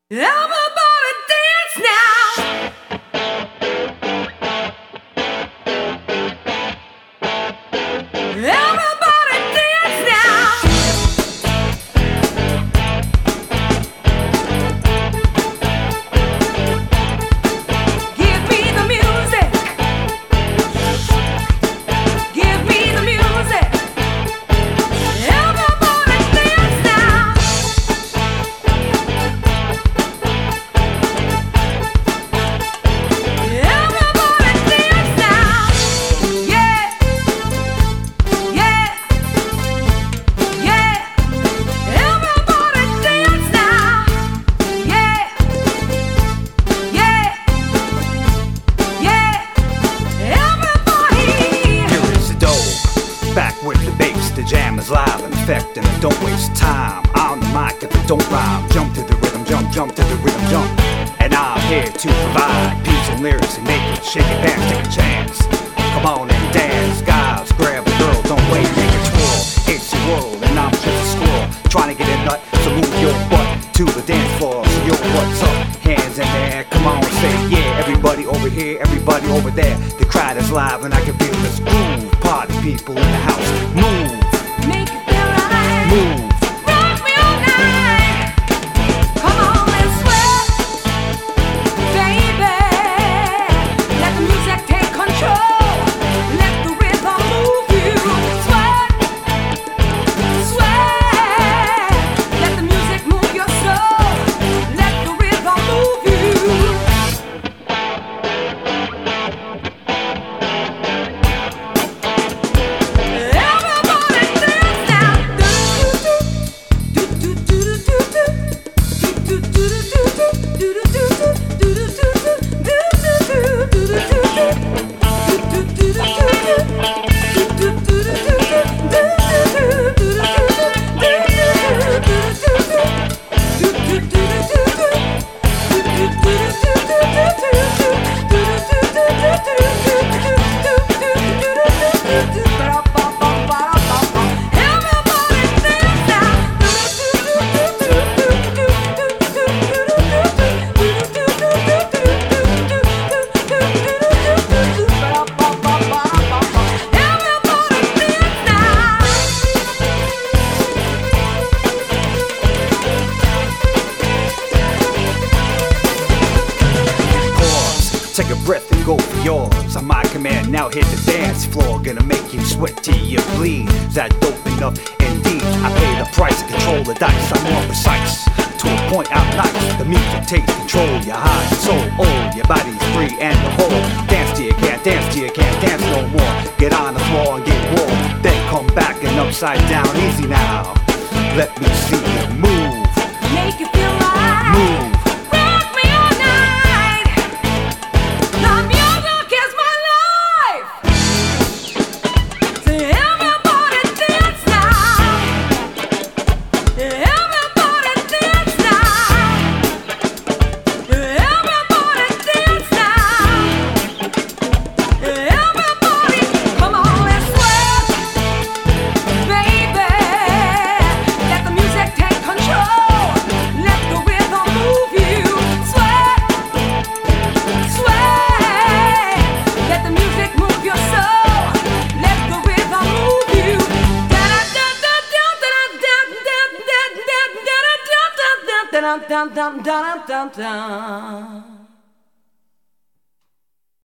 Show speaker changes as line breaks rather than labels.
Everybody dance now. Everybody dance now. Give me the music. Give me the music. Everybody dance now. Everybody dance now. Yeah. Yeah. Yeah. Everybody dance now. Yeah. Yeah. Yeah. Everybody.
Here is the dope, back with the bass. The jam is live in effect, and it don't waste time. On the mic if it don't rhyme. Jump to the rhythm, jump, jump to the rhythm, jump. And I'm here to provide beats and lyrics and make it shake it, dance, take a chance. Come on and dance, guys, grab a girl, don't wait, make it twirl. It's your world, and I'm just a squirrel trying to get a nut, so move your butt to the dance floor. So yo, what's up? Hands in the air, come on, say yeah. Everybody over here, everybody over there. The crowd is live, and I can feel this groove. Party people in the house, move,
Make it feel right.
move.
Rock me all night. Come on and sweat, baby. Let the music take control. Let the rhythm move you. Sweat, sweat. Let the music move your soul. Let the rhythm move you. Everybody dance now.
Pause, take a breath and go for yours. On my command, now hit the dance floor. Gonna make you sweat till you bleed. Is that dope enough? Indeed, I pay the price to control the dice. I'm more precise, to a point out nice. The music takes control, your heart and soul. Oh, your body's free and the whole. Dance till you can't, dance till you can't dance no more. Get on the floor and get warm. Then come back and upside down, easy now. Let me see you move,
Make you feel right.
move.
Rock me all night. The music is my life. So everybody dance now. Everybody dance now. Everybody dance now. Everybody, come on and sweat, baby. Let the music take control. Let the rhythm move you. Sweat, sweat. Let the music move your soul. Let the rhythm move you. Da da da da da da da da da da da da da da da da da da da da.